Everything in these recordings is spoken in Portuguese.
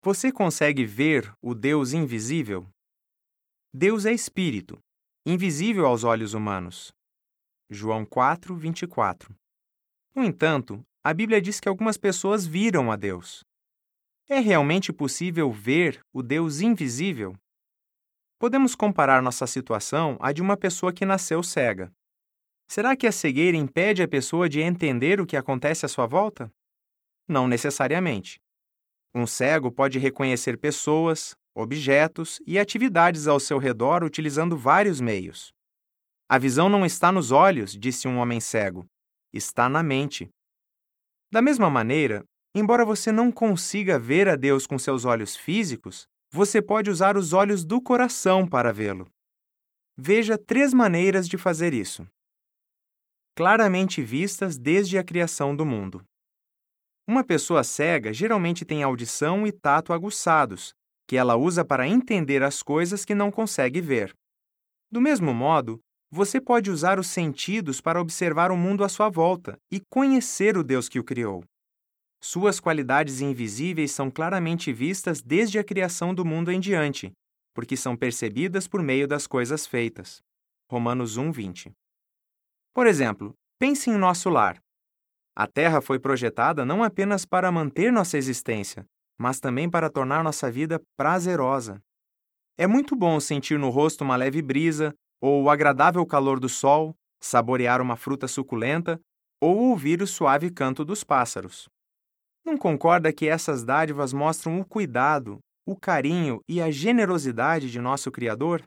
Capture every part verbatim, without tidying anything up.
Você consegue ver o Deus invisível? Deus é espírito, invisível aos olhos humanos. João quatro, vinte e quatro. No entanto, a Bíblia diz que algumas pessoas viram a Deus. É realmente possível ver o Deus invisível? Podemos comparar nossa situação à de uma pessoa que nasceu cega. Será que a cegueira impede a pessoa de entender o que acontece à sua volta? Não necessariamente. Um cego pode reconhecer pessoas, objetos e atividades ao seu redor utilizando vários meios. A visão não está nos olhos, disse um homem cego, está na mente. Da mesma maneira, embora você não consiga ver a Deus com seus olhos físicos, você pode usar os olhos do coração para vê-lo. Veja três maneiras de fazer isso. Claramente vistas desde a criação do mundo. Uma pessoa cega geralmente tem audição e tato aguçados, que ela usa para entender as coisas que não consegue ver. Do mesmo modo, você pode usar os sentidos para observar o mundo à sua volta e conhecer o Deus que o criou. Suas qualidades invisíveis são claramente vistas desde a criação do mundo em diante, porque são percebidas por meio das coisas feitas. Romanos um, vinte. Por exemplo, pense em nosso lar. A Terra foi projetada não apenas para manter nossa existência, mas também para tornar nossa vida prazerosa. É muito bom sentir no rosto uma leve brisa, ou o agradável calor do sol, saborear uma fruta suculenta, ou ouvir o suave canto dos pássaros. Não concorda que essas dádivas mostram o cuidado, o carinho e a generosidade de nosso Criador?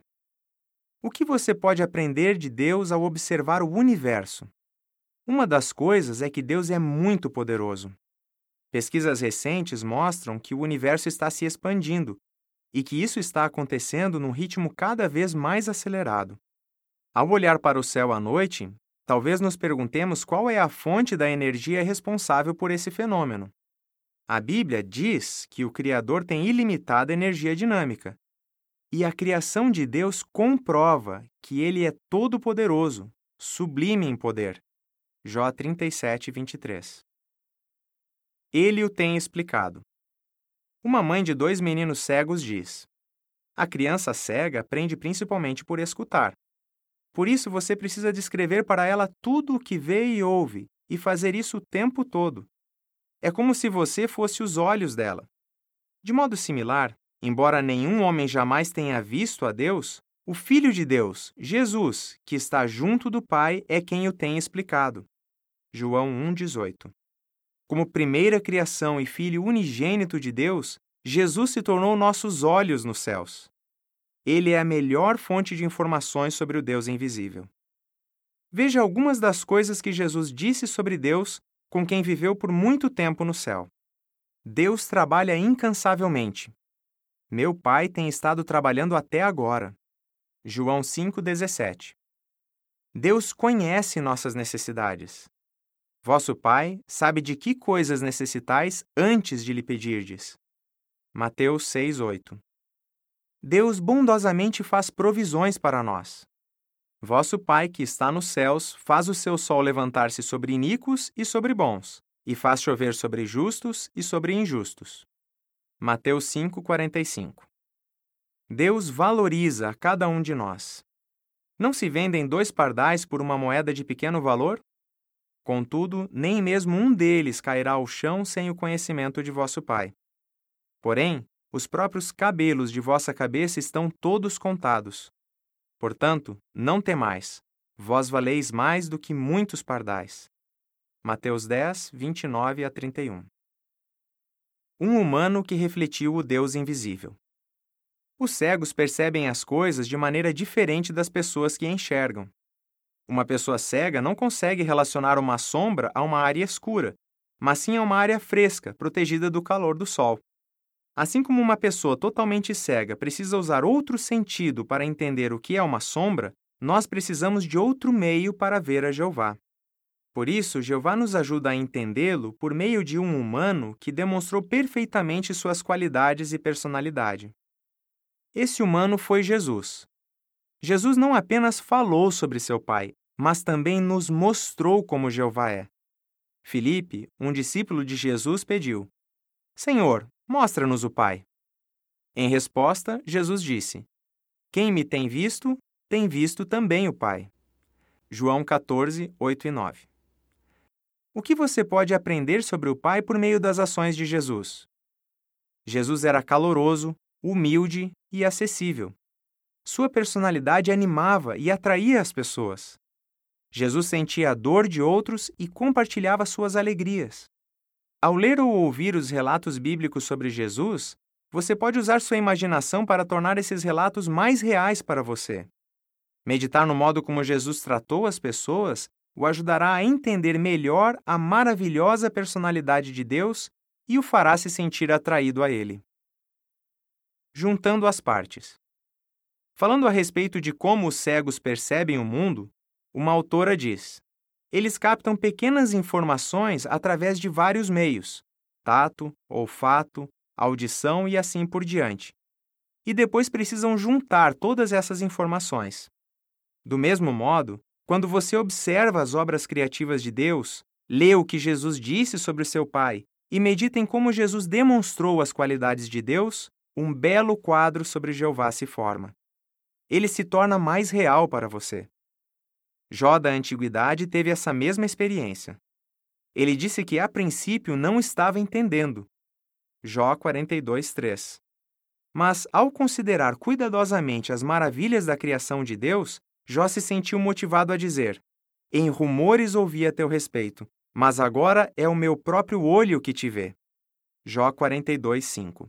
O que você pode aprender de Deus ao observar o universo? Uma das coisas é que Deus é muito poderoso. Pesquisas recentes mostram que o universo está se expandindo e que isso está acontecendo num ritmo cada vez mais acelerado. Ao olhar para o céu à noite, talvez nos perguntemos qual é a fonte da energia responsável por esse fenômeno. A Bíblia diz que o Criador tem ilimitada energia dinâmica, e a criação de Deus comprova que Ele é todo-poderoso, sublime em poder. Jó trinta e sete, vinte e três. Ele o tem explicado. Uma mãe de dois meninos cegos diz: a criança cega aprende principalmente por escutar. Por isso você precisa descrever para ela tudo o que vê e ouve, e fazer isso o tempo todo. É como se você fosse os olhos dela. De modo similar, embora nenhum homem jamais tenha visto a Deus, o Filho de Deus, Jesus, que está junto do Pai, é quem o tem explicado. João um, dezoito. Como primeira criação e Filho unigênito de Deus, Jesus se tornou nossos olhos nos céus. Ele é a melhor fonte de informações sobre o Deus invisível. Veja algumas das coisas que Jesus disse sobre Deus com quem viveu por muito tempo no céu. Deus trabalha incansavelmente. Meu Pai tem estado trabalhando até agora. João cinco, dezessete. Deus conhece nossas necessidades. Vosso Pai sabe de que coisas necessitais antes de lhe pedirdes. Mateus seis, oito. Deus bondosamente faz provisões para nós. Vosso Pai que está nos céus faz o seu sol levantar-se sobre iníquos e sobre bons, e faz chover sobre justos e sobre injustos. Mateus cinco, quarenta e cinco. Deus valoriza a cada um de nós. Não se vendem dois pardais por uma moeda de pequeno valor? Contudo, nem mesmo um deles cairá ao chão sem o conhecimento de vosso Pai. Porém, os próprios cabelos de vossa cabeça estão todos contados. Portanto, não temais, vós valeis mais do que muitos pardais. Mateus dez, vinte e nove a trinta e um. Um humano que refletiu o Deus invisível. Os cegos percebem as coisas de maneira diferente das pessoas que enxergam. Uma pessoa cega não consegue relacionar uma sombra a uma área escura, mas sim a uma área fresca, protegida do calor do sol. Assim como uma pessoa totalmente cega precisa usar outro sentido para entender o que é uma sombra, nós precisamos de outro meio para ver a Jeová. Por isso, Jeová nos ajuda a entendê-lo por meio de um humano que demonstrou perfeitamente suas qualidades e personalidade. Esse humano foi Jesus. Jesus não apenas falou sobre seu Pai, mas também nos mostrou como Jeová é. Filipe, um discípulo de Jesus, pediu: Senhor, Mostra-nos o Pai. Em resposta, Jesus disse: Quem me tem visto, tem visto também o Pai. João quatorze, oito e nove. O que você pode aprender sobre o Pai por meio das ações de Jesus? Jesus era caloroso, humilde e acessível. Sua personalidade animava e atraía as pessoas. Jesus sentia a dor de outros e compartilhava suas alegrias. Ao ler ou ouvir os relatos bíblicos sobre Jesus, você pode usar sua imaginação para tornar esses relatos mais reais para você. Meditar no modo como Jesus tratou as pessoas o ajudará a entender melhor a maravilhosa personalidade de Deus e o fará se sentir atraído a Ele. Juntando as partes. Falando a respeito de como os cegos percebem o mundo, uma autora diz: eles captam pequenas informações através de vários meios, tato, olfato, audição e assim por diante. E depois precisam juntar todas essas informações. Do mesmo modo, quando você observa as obras criativas de Deus, lê o que Jesus disse sobre seu Pai e medita em como Jesus demonstrou as qualidades de Deus, um belo quadro sobre Jeová se forma. Ele se torna mais real para você. Jó da antiguidade teve essa mesma experiência. Ele disse que a princípio não estava entendendo. Jó quarenta e dois, três. Mas, ao considerar cuidadosamente as maravilhas da criação de Deus, Jó se sentiu motivado a dizer: Em rumores ouvi a teu respeito, mas agora é o meu próprio olho que te vê. Jó quarenta e dois, cinco.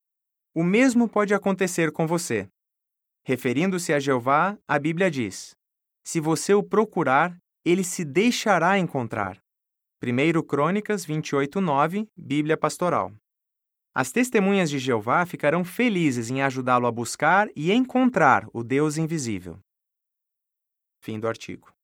O mesmo pode acontecer com você. Referindo-se a Jeová, a Bíblia diz: Se você o procurar, ele se deixará encontrar. primeira Crônicas vinte e oito, nove, Bíblia Pastoral. As testemunhas de Jeová ficarão felizes em ajudá-lo a buscar e encontrar o Deus invisível. Fim do artigo.